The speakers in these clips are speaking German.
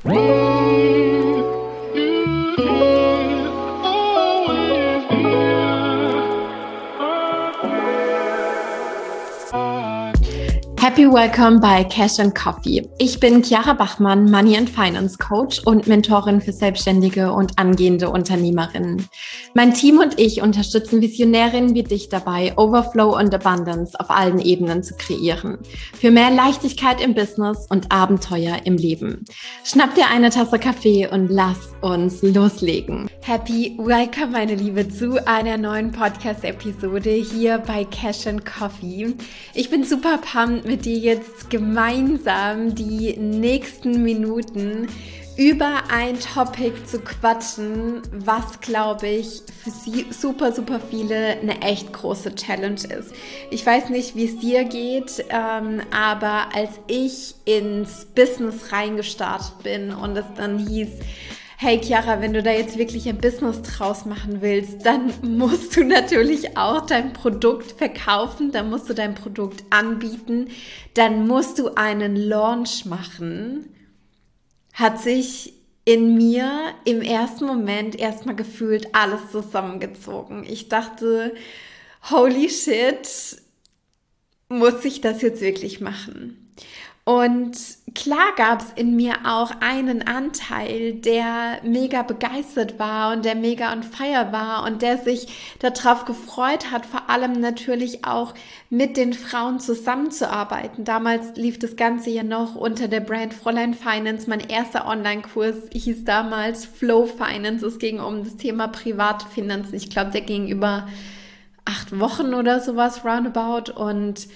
Happy Welcome bei Cash and Coffee. Ich bin Chiara Bachmann, Money and Finance Coach und Mentorin für selbstständige und angehende Unternehmerinnen. Mein Team und ich unterstützen Visionärinnen wie dich dabei, Overflow und Abundance auf allen Ebenen zu kreieren. Für mehr Leichtigkeit im Business und Abenteuer im Leben. Schnapp dir eine Tasse Kaffee und lass uns loslegen. Happy Welcome, meine Liebe, zu einer neuen Podcast-Episode hier bei Cash and Coffee. Ich bin super pumped, mit dir jetzt gemeinsam die nächsten Minuten über ein Topic zu quatschen, was, glaube ich, für sie super viele eine echt große Challenge ist. Ich weiß nicht, wie es dir geht, aber als ich ins Business reingestartet bin und es dann hieß, hey Chiara, wenn du da jetzt wirklich ein Business draus machen willst, dann musst du natürlich auch dein Produkt verkaufen, dann musst du dein Produkt anbieten, dann musst du einen Launch machen, hat sich in mir im ersten Moment erstmal gefühlt alles zusammengezogen. Ich dachte, holy shit, muss ich das jetzt wirklich machen? Und klar gab es in mir auch einen Anteil, der mega begeistert war und der mega on fire war und der sich darauf gefreut hat, vor allem natürlich auch mit den Frauen zusammenzuarbeiten. Damals lief das Ganze ja noch unter der Brand Fräulein Finance. Mein erster Online-Kurs hieß damals Flow Finance. Es ging um das Thema private Finanzen. Ich glaube, der ging über 8 Wochen oder sowas roundabout. Und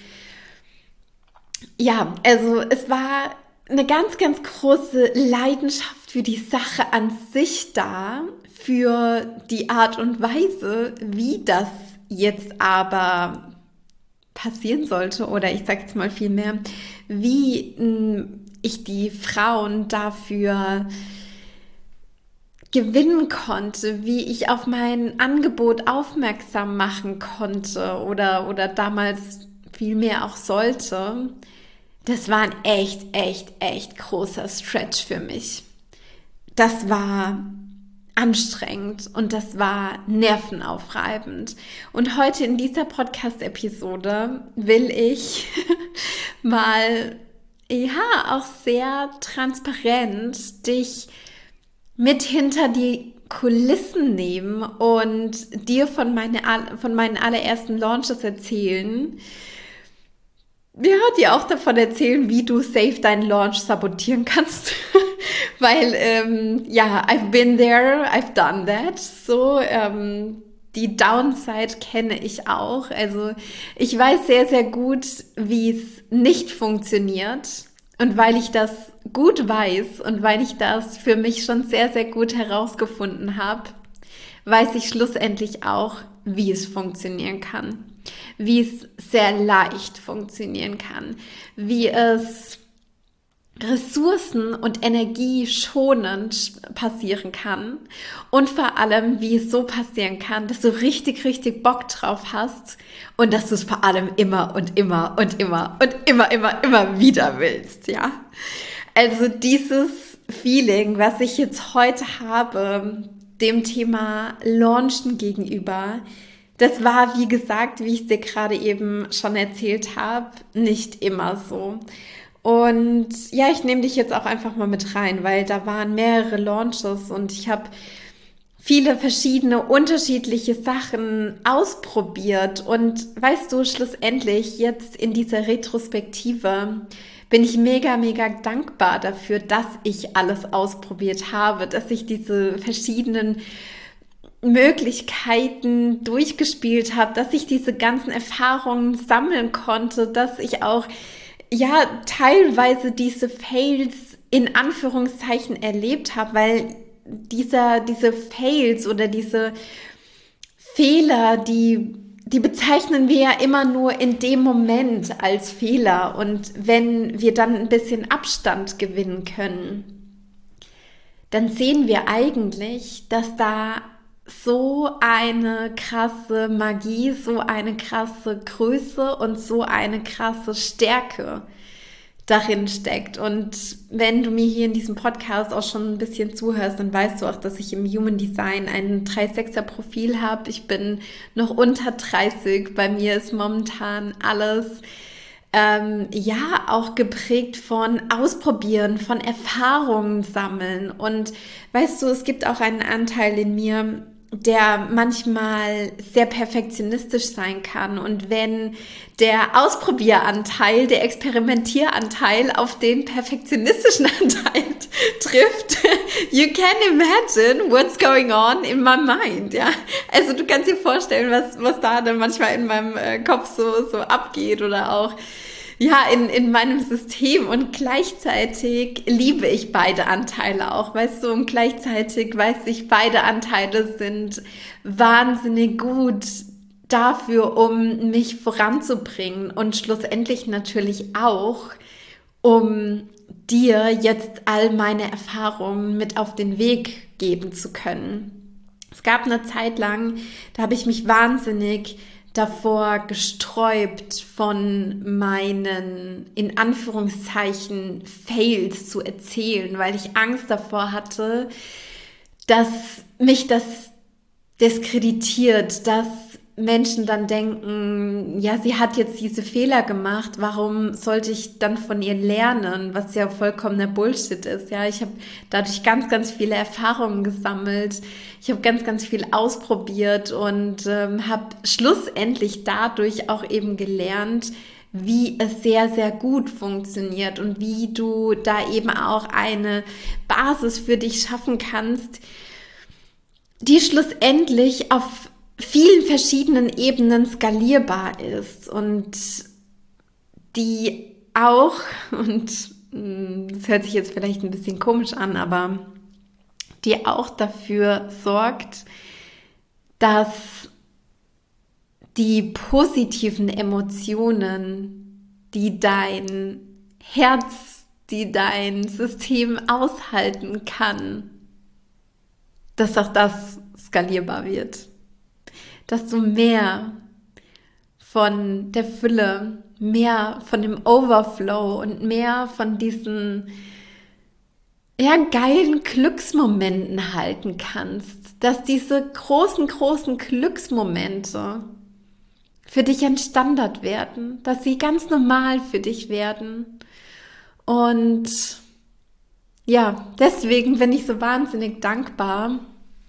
ja, also es war eine ganz große Leidenschaft für die Sache an sich da, für die Art und Weise, wie das jetzt aber passieren sollte, oder ich sage jetzt mal viel mehr, wie ich die Frauen dafür gewinnen konnte, wie ich auf mein Angebot aufmerksam machen konnte oder damals viel mehr auch sollte. Das war ein echt großer Stretch für mich. Das war anstrengend und das war nervenaufreibend. Und heute in dieser Podcast-Episode will ich mal, auch sehr transparent dich mit hinter die Kulissen nehmen und dir von meinen allerersten Launches erzählen. Ja, dir auch davon erzählen, wie du safe deinen Launch sabotieren kannst. Weil, I've been there, I've done that. So, die Downside kenne ich auch. Also, ich weiß sehr gut, wie es nicht funktioniert. Und weil ich das gut weiß und weil ich das für mich schon sehr gut herausgefunden habe, weiß ich schlussendlich auch, wie es funktionieren kann. Wie es sehr leicht funktionieren kann. Wie es ressourcen- und energieschonend passieren kann. Und vor allem, wie es so passieren kann, dass du richtig Bock drauf hast und dass du es vor allem immer wieder willst, ja. Also dieses Feeling, was ich jetzt heute habe, dem Thema Launchen gegenüber, das war, wie gesagt, wie ich dir gerade eben schon erzählt habe, nicht immer so. Und ja, ich nehme dich jetzt auch einfach mal mit rein, weil da waren mehrere Launches und ich habe viele verschiedene, unterschiedliche Sachen ausprobiert. Und weißt du, schlussendlich jetzt in dieser Retrospektive bin ich mega dankbar dafür, dass ich alles ausprobiert habe, dass ich diese verschiedenen Möglichkeiten durchgespielt habe, dass ich diese ganzen Erfahrungen sammeln konnte, dass ich auch teilweise diese Fails in Anführungszeichen erlebt habe, weil diese Fails oder diese Fehler, die bezeichnen wir ja immer nur in dem Moment als Fehler. Und wenn wir dann ein bisschen Abstand gewinnen können, dann sehen wir eigentlich, dass da so eine krasse Magie, so eine krasse Größe und so eine krasse Stärke darin steckt. Und wenn du mir hier in diesem Podcast auch schon ein bisschen zuhörst, dann weißt du auch, dass ich im Human Design ein 3/6er Profil habe. Ich bin noch unter 30. Bei mir ist momentan alles auch geprägt von Ausprobieren, von Erfahrungen sammeln. Und weißt du, es gibt auch einen Anteil in mir, der manchmal sehr perfektionistisch sein kann. Und wenn der Ausprobieranteil, der Experimentieranteil auf den perfektionistischen Anteil trifft, you can imagine what's going on in my mind, ja. Also du kannst dir vorstellen, was da dann manchmal in meinem Kopf so abgeht oder auch in meinem System, und gleichzeitig liebe ich beide Anteile auch, weißt du, und gleichzeitig weiß ich, beide Anteile sind wahnsinnig gut dafür, um mich voranzubringen und schlussendlich natürlich auch, um dir jetzt all meine Erfahrungen mit auf den Weg geben zu können. Es gab eine Zeit lang, da habe ich mich wahnsinnig davor gesträubt, von meinen, in Anführungszeichen, Fails zu erzählen, weil ich Angst davor hatte, dass mich das diskreditiert, dass Menschen dann denken, ja, sie hat jetzt diese Fehler gemacht, warum sollte ich dann von ihr lernen, was ja vollkommener Bullshit ist. Ja, ich habe dadurch ganz, ganz viele Erfahrungen gesammelt. Ich habe ganz, ganz viel ausprobiert und habe schlussendlich dadurch auch eben gelernt, wie es sehr, sehr gut funktioniert und wie du da eben auch eine Basis für dich schaffen kannst, die schlussendlich auf vielen verschiedenen Ebenen skalierbar ist und die auch, und das hört sich jetzt vielleicht ein bisschen komisch an, aber die auch dafür sorgt, dass die positiven Emotionen, die dein Herz, die dein System aushalten kann, dass auch das skalierbar wird. Dass du mehr von der Fülle, mehr von dem Overflow und mehr von diesen geilen Glücksmomenten halten kannst. Dass diese großen, großen Glücksmomente für dich ein Standard werden, dass sie ganz normal für dich werden. Und ja, deswegen bin ich so wahnsinnig dankbar,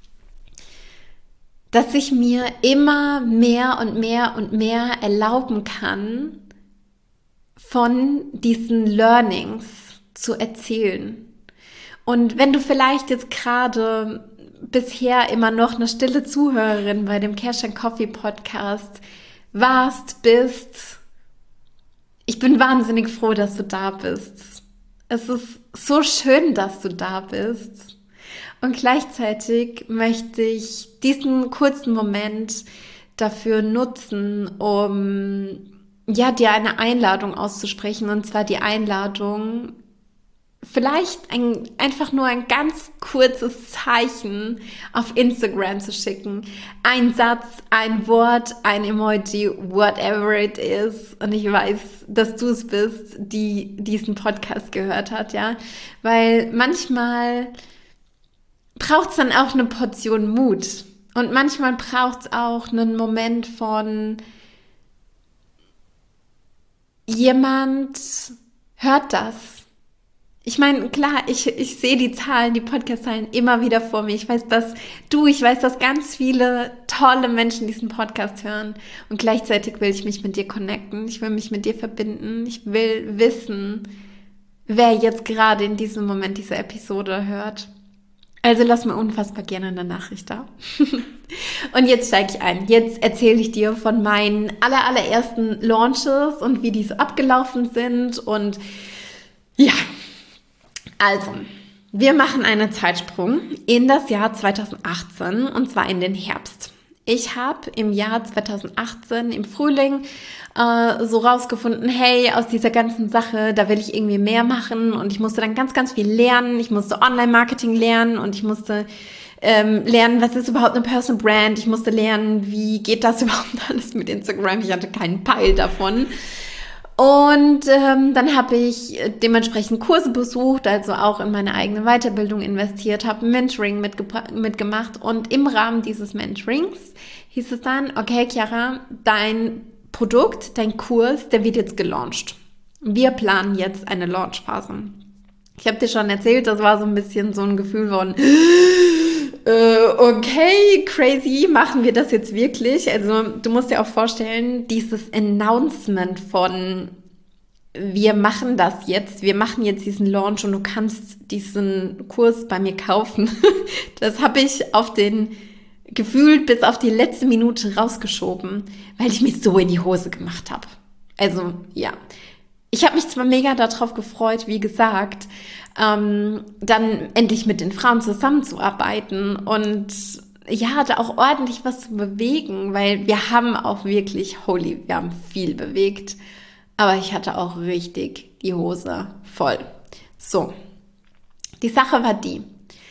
dass ich mir immer mehr und mehr und mehr erlauben kann, von diesen Learnings zu erzählen. Und wenn du vielleicht jetzt gerade bisher immer noch eine stille Zuhörerin bei dem Cash and Coffee Podcast bist, ich bin wahnsinnig froh, dass du da bist. Es ist so schön, dass du da bist. Und gleichzeitig möchte ich diesen kurzen Moment dafür nutzen, um dir eine Einladung auszusprechen. Und zwar die Einladung, vielleicht einfach nur ein ganz kurzes Zeichen auf Instagram zu schicken. Ein Satz, ein Wort, ein Emoji, whatever it is. Und ich weiß, dass du es bist, die diesen Podcast gehört hat, ja. Weil manchmal braucht es dann auch eine Portion Mut. Und manchmal braucht es auch einen Moment von jemand hört das. Ich meine, klar, ich sehe die Zahlen, die Podcast-Zahlen immer wieder vor mir. Ich weiß, dass ganz viele tolle Menschen diesen Podcast hören. Und gleichzeitig will ich mich mit dir connecten. Ich will mich mit dir verbinden. Ich will wissen, wer jetzt gerade in diesem Moment diese Episode hört. Also lass mir unfassbar gerne eine Nachricht da. Und jetzt steige ich ein. Jetzt erzähle ich dir von meinen allerersten Launches und wie die so abgelaufen sind. Und ja, also, wir machen einen Zeitsprung in das Jahr 2018 und zwar in den Herbst. Ich habe im Jahr 2018 im Frühling so rausgefunden, hey, aus dieser ganzen Sache, da will ich irgendwie mehr machen, und ich musste dann ganz, ganz viel lernen. Ich musste Online-Marketing lernen und ich musste lernen, was ist überhaupt eine Personal Brand. Ich musste lernen, wie geht das überhaupt alles mit Instagram. Ich hatte keinen Peil davon. Und dann habe ich dementsprechend Kurse besucht, also auch in meine eigene Weiterbildung investiert, habe Mentoring mitgemacht und im Rahmen dieses Mentorings hieß es dann, okay, Chiara, dein Produkt, dein Kurs, der wird jetzt gelauncht. Wir planen jetzt eine Launchphase. Ich habe dir schon erzählt, das war so ein bisschen so ein Gefühl von, okay, crazy, machen wir das jetzt wirklich? Also du musst dir auch vorstellen, dieses Announcement von, wir machen das jetzt, wir machen jetzt diesen Launch und du kannst diesen Kurs bei mir kaufen. Das habe ich gefühlt bis auf die letzte Minute rausgeschoben, weil ich mich so in die Hose gemacht habe. Also ja, ich habe mich zwar mega darauf gefreut, wie gesagt, dann endlich mit den Frauen zusammenzuarbeiten und ja, da auch ordentlich was zu bewegen, weil wir haben auch wirklich, wir haben viel bewegt, aber ich hatte auch richtig die Hose voll. So, die Sache war die,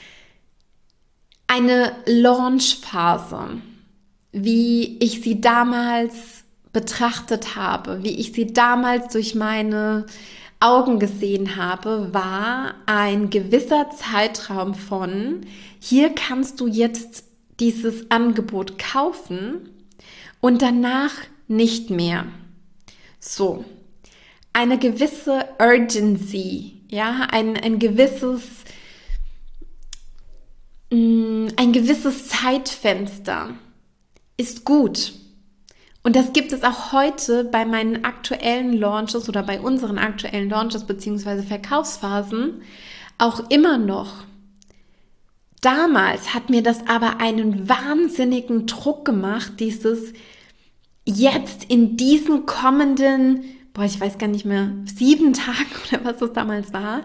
eine Launchphase, wie ich sie damals betrachtet habe, wie ich sie damals durch meine Augen gesehen habe, war ein gewisser Zeitraum von, hier kannst du jetzt dieses Angebot kaufen und danach nicht mehr. So, eine gewisse Urgency, ja, ein gewisses Zeitfenster ist gut. Und das gibt es auch heute bei meinen aktuellen Launches oder bei unseren aktuellen Launches beziehungsweise Verkaufsphasen auch immer noch. Damals hat mir das aber einen wahnsinnigen Druck gemacht, dieses jetzt in diesen kommenden, ich weiß gar nicht mehr, 7 Tagen oder was es damals war,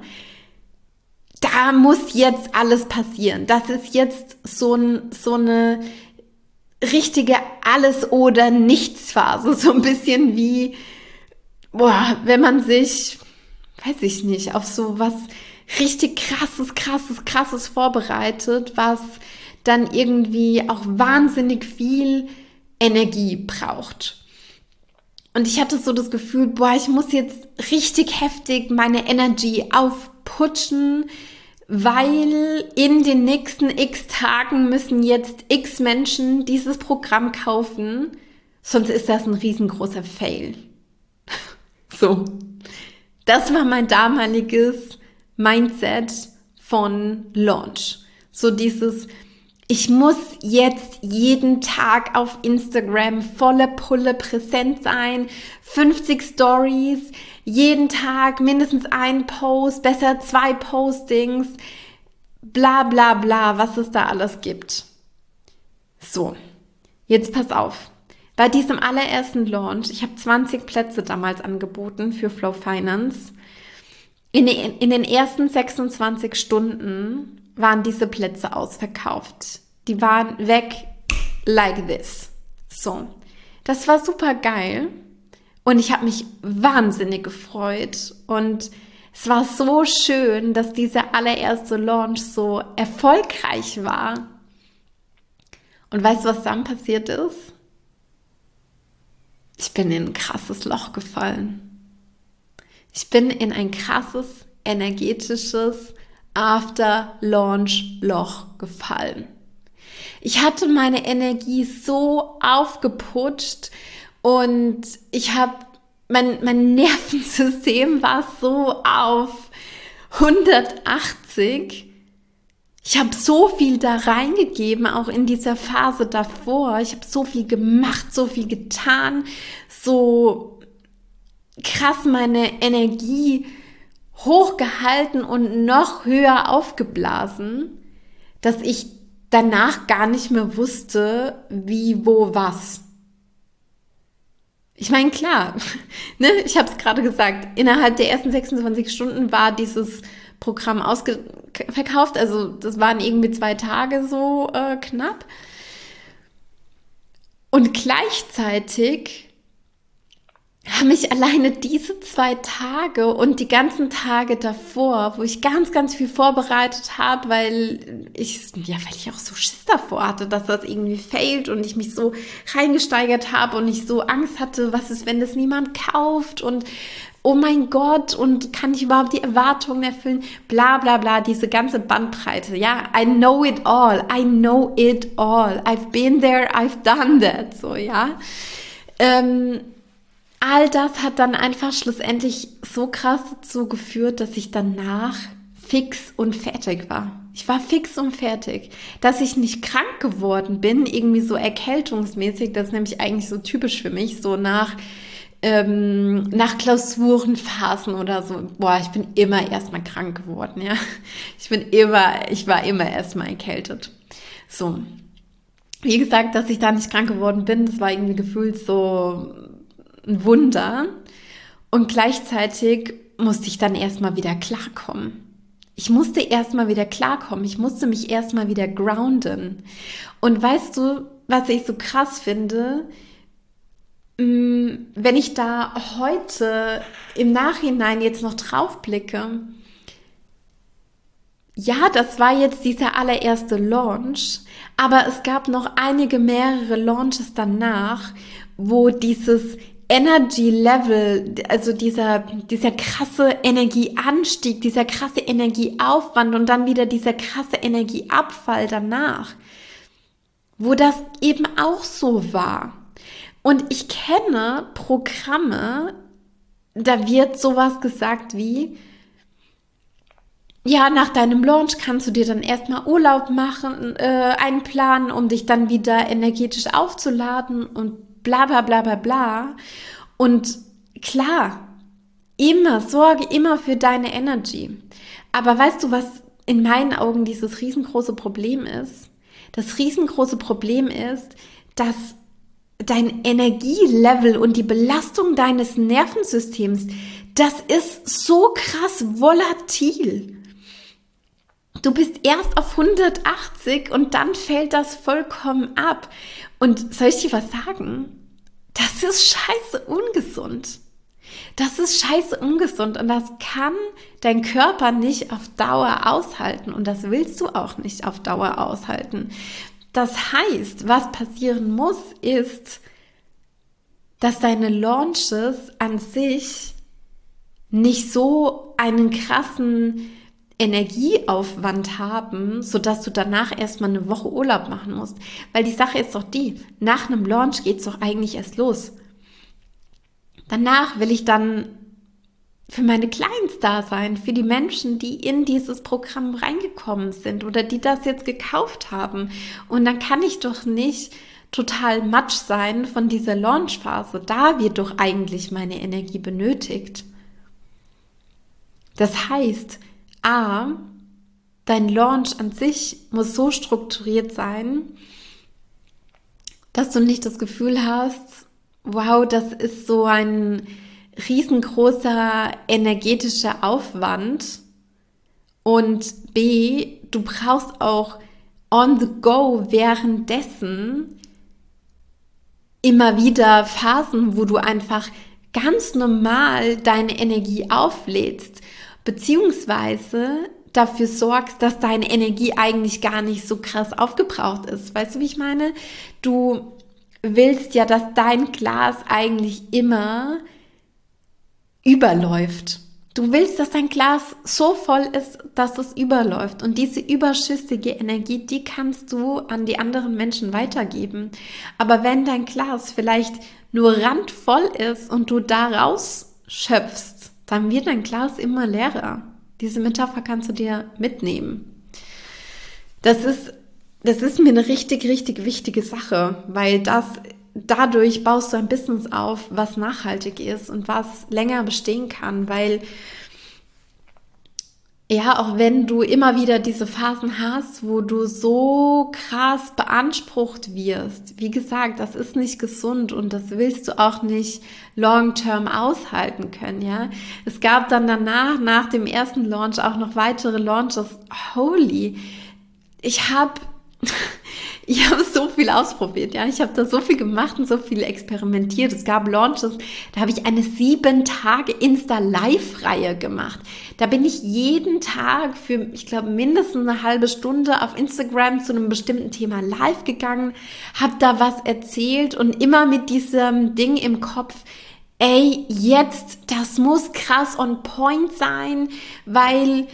da muss jetzt alles passieren. Das ist jetzt so eine richtige Alles-oder-Nichts-Phase. So ein bisschen wie, wenn man sich, weiß ich nicht, auf so was richtig krasses vorbereitet, was dann irgendwie auch wahnsinnig viel Energie braucht. Und ich hatte so das Gefühl, ich muss jetzt richtig heftig meine Energy aufputschen, weil in den nächsten x Tagen müssen jetzt x Menschen dieses Programm kaufen, sonst ist das ein riesengroßer Fail. So, das war mein damaliges Mindset von Launch. So dieses, ich muss jetzt jeden Tag auf Instagram volle Pulle präsent sein, 50 Stories, jeden Tag mindestens ein Post, besser 2 Postings, bla bla bla, was es da alles gibt. So, jetzt pass auf. Bei diesem allerersten Launch, ich habe 20 Plätze damals angeboten für Flow Finance. In den ersten 26 Stunden waren diese Plätze ausverkauft. Die waren weg like this. So, das war super geil und ich habe mich wahnsinnig gefreut und es war so schön, dass dieser allererste Launch so erfolgreich war. Und weißt du, was dann passiert ist? Ich bin in ein krasses Loch gefallen. Ich bin in ein krasses, energetisches After-Launch-Loch gefallen. Ich hatte meine Energie so aufgeputscht und mein Nervensystem war so auf 180. Ich habe so viel da reingegeben, auch in dieser Phase davor. Ich habe so viel gemacht, so viel getan, so krass meine Energie hochgehalten und noch höher aufgeblasen, dass ich danach gar nicht mehr wusste, wie, wo, was. Ich meine, klar, ne, ich habe es gerade gesagt, innerhalb der ersten 26 Stunden war dieses Programm ausverkauft, also das waren irgendwie 2 Tage so knapp. Und gleichzeitig haben mich alleine diese 2 Tage und die ganzen Tage davor, wo ich ganz, ganz viel vorbereitet habe, weil ich auch so Schiss davor hatte, dass das irgendwie failt und ich mich so reingesteigert habe und ich so Angst hatte, was ist, wenn das niemand kauft und oh mein Gott, und kann ich überhaupt die Erwartungen erfüllen? Bla bla bla, diese ganze Bandbreite. Ja, I know it all. I know it all. I've been there, I've done that. So, ja. All das hat dann einfach schlussendlich so krass dazu geführt, dass ich danach fix und fertig war. Ich war fix und fertig. Dass ich nicht krank geworden bin, irgendwie so erkältungsmäßig, das ist nämlich eigentlich so typisch für mich, so nach Klausurenphasen oder so. Boah, ich bin immer erstmal krank geworden, ja. Ich war immer erstmal erkältet. So. Wie gesagt, dass ich da nicht krank geworden bin, das war irgendwie gefühlt so ein Wunder. Und gleichzeitig musste ich dann erstmal wieder klarkommen. Ich musste erstmal wieder klarkommen. Ich musste mich erstmal wieder grounden. Und weißt du, was ich so krass finde? Wenn ich da heute im Nachhinein jetzt noch drauf blicke, ja, das war jetzt dieser allererste Launch, aber es gab noch mehrere Launches danach, wo dieses Energy Level, also dieser krasse Energieanstieg, dieser krasse Energieaufwand und dann wieder dieser krasse Energieabfall danach, wo das eben auch so war. Und ich kenne Programme, da wird sowas gesagt wie, ja, nach deinem Launch kannst du dir dann erstmal Urlaub machen, einplanen, um dich dann wieder energetisch aufzuladen und bla bla bla bla bla. Und klar, sorge immer für deine Energy. Aber weißt du, was in meinen Augen dieses riesengroße Problem ist? Das riesengroße Problem ist, dass dein Energielevel und die Belastung deines Nervensystems, das ist so krass volatil. Du bist erst auf 180 und dann fällt das vollkommen ab. Und soll ich dir was sagen? Das ist scheiße ungesund. Das ist scheiße ungesund und das kann dein Körper nicht auf Dauer aushalten und das willst du auch nicht auf Dauer aushalten. Das heißt, was passieren muss, ist, dass deine Launches an sich nicht so einen krassen Energieaufwand haben, sodass du danach erstmal eine Woche Urlaub machen musst. Weil die Sache ist doch die, nach einem Launch geht's doch eigentlich erst los. Danach will ich dann für meine Clients da sein, für die Menschen, die in dieses Programm reingekommen sind oder die das jetzt gekauft haben. Und dann kann ich doch nicht total matsch sein von dieser Launchphase. Da wird doch eigentlich meine Energie benötigt. Das heißt, dein Launch an sich muss so strukturiert sein, dass du nicht das Gefühl hast, wow, das ist so ein riesengroßer energetischer Aufwand. Und B, du brauchst auch on the go währenddessen immer wieder Phasen, wo du einfach ganz normal deine Energie auflädst, beziehungsweise dafür sorgst, dass deine Energie eigentlich gar nicht so krass aufgebraucht ist. Weißt du, wie ich meine? Du willst ja, dass dein Glas eigentlich immer überläuft. Du willst, dass dein Glas so voll ist, dass es überläuft. Und diese überschüssige Energie, die kannst du an die anderen Menschen weitergeben. Aber wenn dein Glas vielleicht nur randvoll ist und du daraus schöpfst, dann wird dein Glas immer leerer. Diese Metapher kannst du dir mitnehmen. Das ist mir eine richtig, richtig wichtige Sache, weil dadurch baust du ein Business auf, was nachhaltig ist und was länger bestehen kann, weil ja, auch wenn du immer wieder diese Phasen hast, wo du so krass beansprucht wirst, wie gesagt, das ist nicht gesund und das willst du auch nicht long-term aushalten können, ja. Es gab dann danach, nach dem ersten Launch, auch noch weitere Launches. Holy, ich habe Ich habe so viel ausprobiert, ja. Ich habe da so viel gemacht und so viel experimentiert. Es gab Launches, da habe ich eine 7 Tage Insta-Live-Reihe gemacht. Da bin ich jeden Tag für, ich glaube, mindestens eine halbe Stunde auf Instagram zu einem bestimmten Thema live gegangen, habe da was erzählt und immer mit diesem Ding im Kopf, ey, jetzt, das muss krass on point sein, weil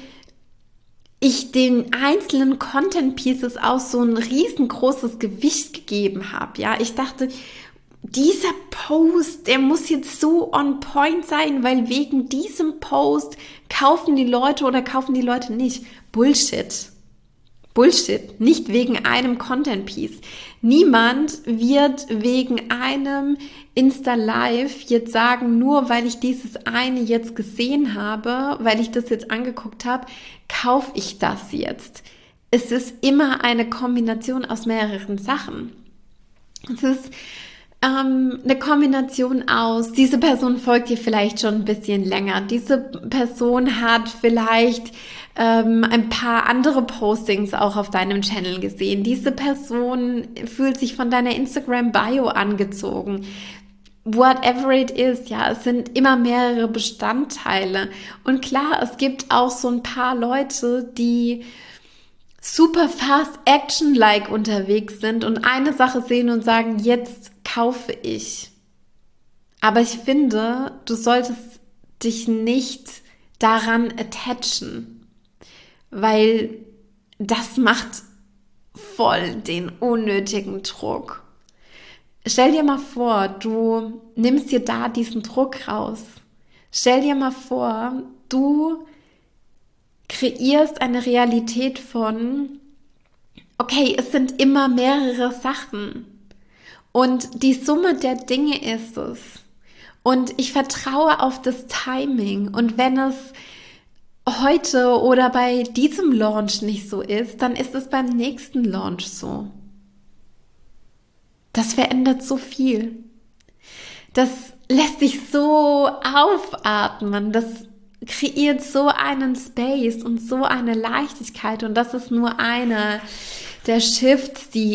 ich den einzelnen Content Pieces auch so ein riesengroßes Gewicht gegeben habe. Ja, ich dachte, dieser Post, der muss jetzt so on point sein, weil wegen diesem Post kaufen die Leute oder kaufen die Leute nicht. Bullshit. Bullshit, nicht wegen einem Content Piece. Niemand wird wegen einem Insta Live jetzt sagen, nur weil ich dieses eine jetzt gesehen habe, weil ich das jetzt angeguckt habe, kaufe ich das jetzt. Es ist immer eine Kombination aus mehreren Sachen. Es ist eine Kombination aus, diese Person folgt dir vielleicht schon ein bisschen länger. Diese Person hat vielleicht ein paar andere Postings auch auf deinem Channel gesehen. Diese Person fühlt sich von deiner Instagram-Bio angezogen. Whatever it is, ja, es sind immer mehrere Bestandteile. Und klar, es gibt auch so ein paar Leute, die super fast action-like unterwegs sind und eine Sache sehen und sagen, jetzt kaufe ich. Aber ich finde, du solltest dich nicht daran attachen, weil das macht voll den unnötigen Druck. Stell dir mal vor, du nimmst dir da diesen Druck raus. Stell dir mal vor, du kreierst eine Realität von, okay, es sind immer mehrere Sachen und die Summe der Dinge ist es. Und ich vertraue auf das Timing und wenn es heute oder bei diesem Launch nicht so ist, dann ist es beim nächsten Launch so. Das verändert so viel. Das lässt sich so aufatmen. Das kreiert so einen Space und so eine Leichtigkeit. Und das ist nur einer der Shifts, die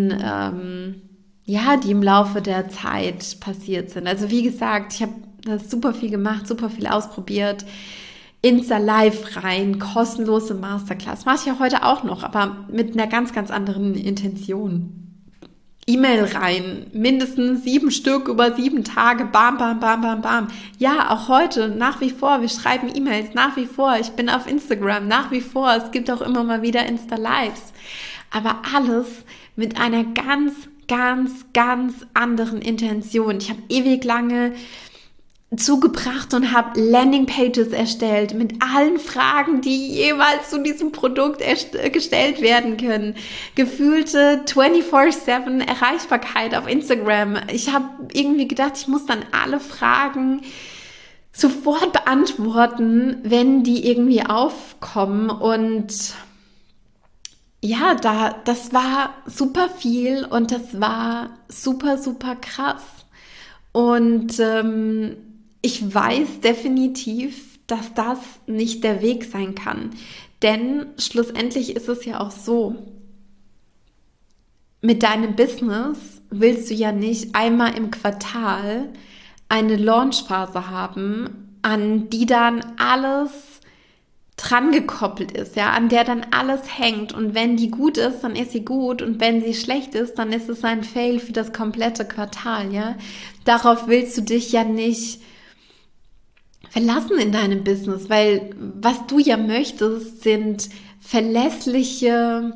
die im Laufe der Zeit passiert sind. Also wie gesagt, ich habe das super viel gemacht, super viel ausprobiert. Insta Live rein, kostenlose Masterclass. Mache ich ja heute auch noch, aber mit einer ganz, ganz anderen Intention. E-Mail rein, mindestens 7 Stück über 7 Tage, bam, bam, bam, bam, bam. Ja, auch heute, nach wie vor, wir schreiben E-Mails, nach wie vor, ich bin auf Instagram, nach wie vor, es gibt auch immer mal wieder Insta-Lives. Aber alles mit einer ganz, ganz, ganz anderen Intention. Ich habe ewig lange zugebracht und habe Landingpages erstellt mit allen Fragen, die jeweils zu diesem Produkt gestellt werden können. Gefühlte 24/7 Erreichbarkeit auf Instagram. Ich habe irgendwie gedacht, ich muss dann alle Fragen sofort beantworten, wenn die irgendwie aufkommen. Und ja, das war super viel und das war super, super krass. Und ich weiß definitiv, dass das nicht der Weg sein kann. Denn schlussendlich ist es ja auch so, mit deinem Business willst du ja nicht einmal im Quartal eine Launchphase haben, an die dann alles dran gekoppelt ist, ja, an der dann alles hängt. Und wenn die gut ist, dann ist sie gut. Und wenn sie schlecht ist, dann ist es ein Fail für das komplette Quartal, ja. Darauf willst du dich ja nicht verlassen in deinem Business, weil was du ja möchtest, sind verlässliche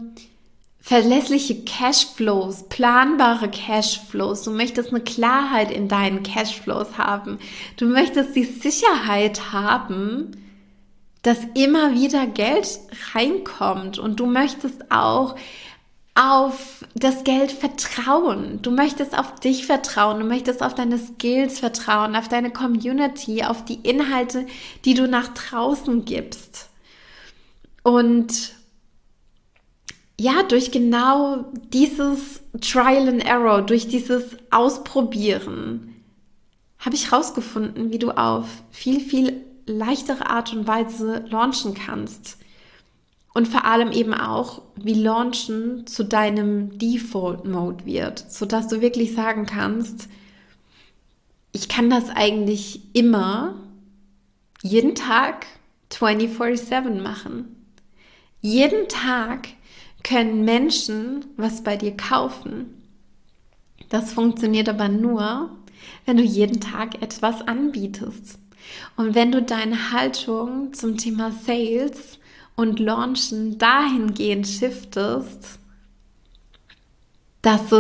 Cashflows, planbare Cashflows. Du möchtest eine Klarheit in deinen Cashflows haben. Du möchtest die Sicherheit haben, dass immer wieder Geld reinkommt und du möchtest auch auf das Geld vertrauen. Du möchtest auf dich vertrauen, du möchtest auf deine Skills vertrauen, auf deine Community, auf die Inhalte, die du nach draußen gibst. Und ja, durch genau dieses Trial and Error, durch dieses Ausprobieren, habe ich rausgefunden, wie du auf viel, viel leichtere Art und Weise launchen kannst. Und vor allem eben auch, wie Launchen zu deinem Default-Mode wird, sodass du wirklich sagen kannst, ich kann das eigentlich immer, jeden Tag, 24/7 machen. Jeden Tag können Menschen was bei dir kaufen. Das funktioniert aber nur, wenn du jeden Tag etwas anbietest. Und wenn du deine Haltung zum Thema Sales und Launchen dahingehend shiftest, dass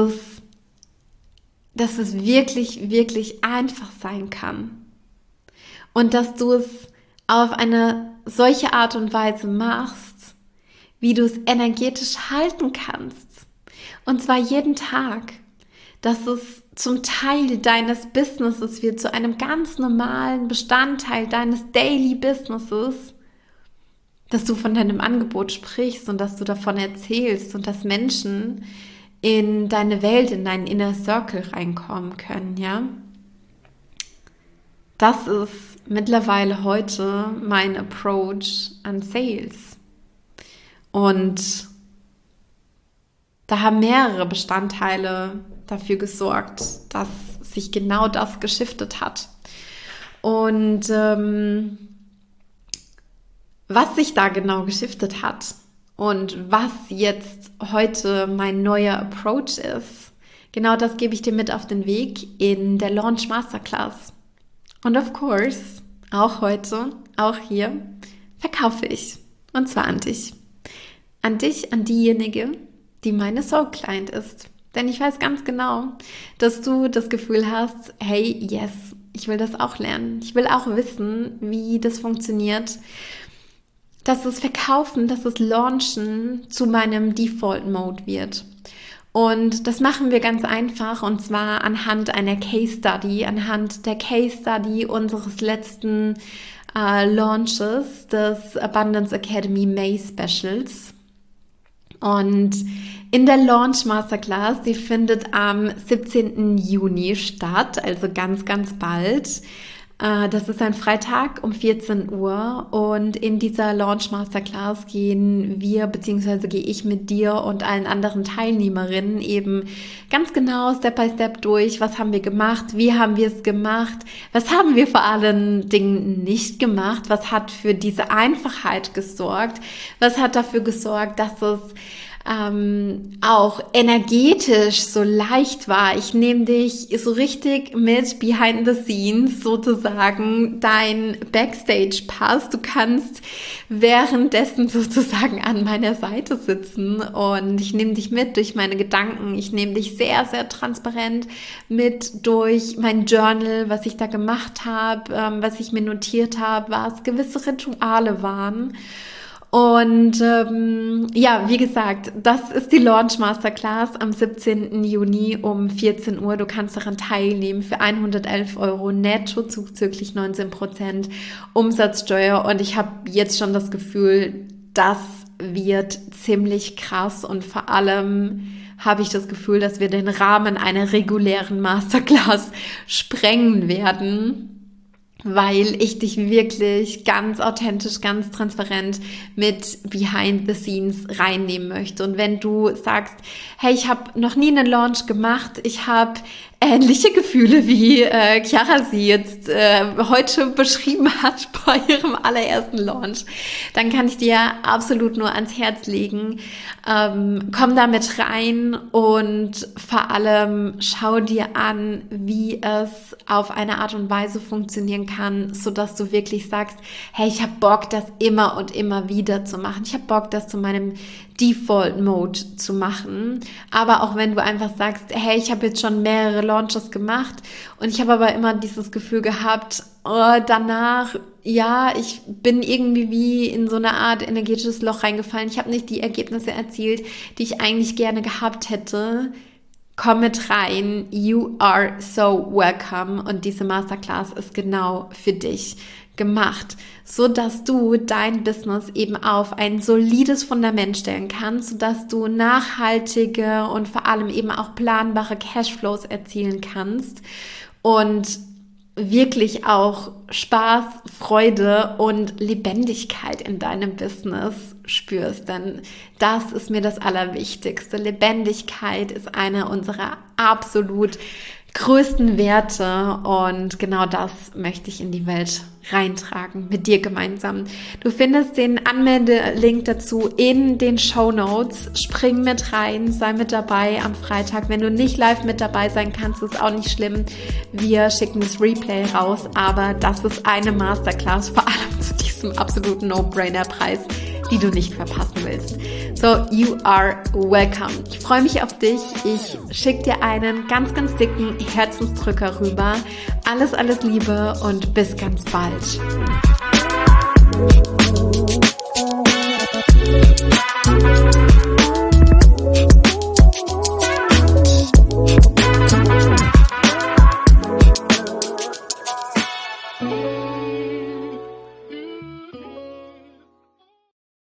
es wirklich, wirklich einfach sein kann. Und dass du es auf eine solche Art und Weise machst, wie du es energetisch halten kannst. Und zwar jeden Tag. Dass es zum Teil deines Businesses wird, zu einem ganz normalen Bestandteil deines Daily Businesses, dass du von deinem Angebot sprichst und dass du davon erzählst und dass Menschen in deine Welt, in deinen Inner Circle reinkommen können, ja. Das ist mittlerweile heute mein Approach an Sales. Und da haben mehrere Bestandteile dafür gesorgt, dass sich genau das geschiftet hat. Und was sich da genau geschiftet hat und was jetzt heute mein neuer Approach ist, genau das gebe ich dir mit auf den Weg in der Launch Masterclass. Und of course, auch heute, auch hier, verkaufe ich. Und zwar an dich. An dich, an diejenige, die meine Soul Client ist. Denn ich weiß ganz genau, dass du das Gefühl hast, hey, yes, ich will das auch lernen. Ich will auch wissen, wie das funktioniert. Dass das Verkaufen, dass das Launchen zu meinem Default-Mode wird. Und das machen wir ganz einfach, und zwar anhand einer Case Study, anhand der Case Study unseres letzten Launches des Abundance Academy May Specials. Und in der Launch Masterclass, die findet am 17. Juni statt, also ganz, ganz bald. Das ist ein Freitag um 14 Uhr und in dieser Launch Masterclass gehen wir, beziehungsweise gehe ich mit dir und allen anderen Teilnehmerinnen eben ganz genau Step by Step durch. Was haben wir gemacht? Wie haben wir es gemacht? Was haben wir vor allen Dingen nicht gemacht? Was hat für diese Einfachheit gesorgt? Was hat dafür gesorgt, dass es auch energetisch so leicht war? Ich nehme dich so richtig mit behind the scenes, sozusagen dein Backstage-Pass. Du kannst währenddessen sozusagen an meiner Seite sitzen und ich nehme dich mit durch meine Gedanken. Ich nehme dich sehr, sehr transparent mit durch mein Journal, was ich da gemacht habe, was ich mir notiert habe, was gewisse Rituale waren. Und ja, wie gesagt, das ist die Launch Masterclass am 17. Juni um 14 Uhr. Du kannst daran teilnehmen für 111 € netto, zuzüglich 19% Umsatzsteuer. Und ich habe jetzt schon das Gefühl, das wird ziemlich krass. Und vor allem habe ich das Gefühl, dass wir den Rahmen einer regulären Masterclass sprengen werden, weil ich dich wirklich ganz authentisch, ganz transparent mit Behind the Scenes reinnehmen möchte. Und wenn du sagst, hey, ich habe noch nie einen Launch gemacht, ich habe ähnliche Gefühle, wie Chiara sie jetzt heute beschrieben hat bei ihrem allerersten Launch, dann kann ich dir absolut nur ans Herz legen. Komm damit rein und vor allem schau dir an, wie es auf eine Art und Weise funktionieren kann, sodass du wirklich sagst, hey, ich habe Bock, das immer und immer wieder zu machen. Ich habe Bock, das zu meinem Default-Mode zu machen. Aber auch wenn du einfach sagst, hey, ich habe jetzt schon mehrere Launches gemacht und ich habe aber immer dieses Gefühl gehabt, oh, danach, ja, ich bin irgendwie wie in so eine Art energetisches Loch reingefallen. Ich habe nicht die Ergebnisse erzielt, die ich eigentlich gerne gehabt hätte. Komm mit rein, you are so welcome, und diese Masterclass ist genau für dich gemacht, so dass du dein Business eben auf ein solides Fundament stellen kannst, so dass du nachhaltige und vor allem eben auch planbare Cashflows erzielen kannst. Und wirklich auch Spaß, Freude und Lebendigkeit in deinem Business spürst, denn das ist mir das Allerwichtigste. Lebendigkeit ist einer unserer absolut größten Werte und genau das möchte ich in die Welt reintragen, mit dir gemeinsam. Du findest den Anmeldelink dazu in den Shownotes. Spring mit rein, sei mit dabei am Freitag. Wenn du nicht live mit dabei sein kannst, ist auch nicht schlimm. Wir schicken das Replay raus, aber das ist eine Masterclass, vor allem zu diesem absoluten No-Brainer-Preis, die du nicht verpassen willst. So, you are welcome. Ich freue mich auf dich. Ich schicke dir einen ganz, ganz dicken Herzensdrücker rüber. Alles, alles Liebe und bis ganz bald.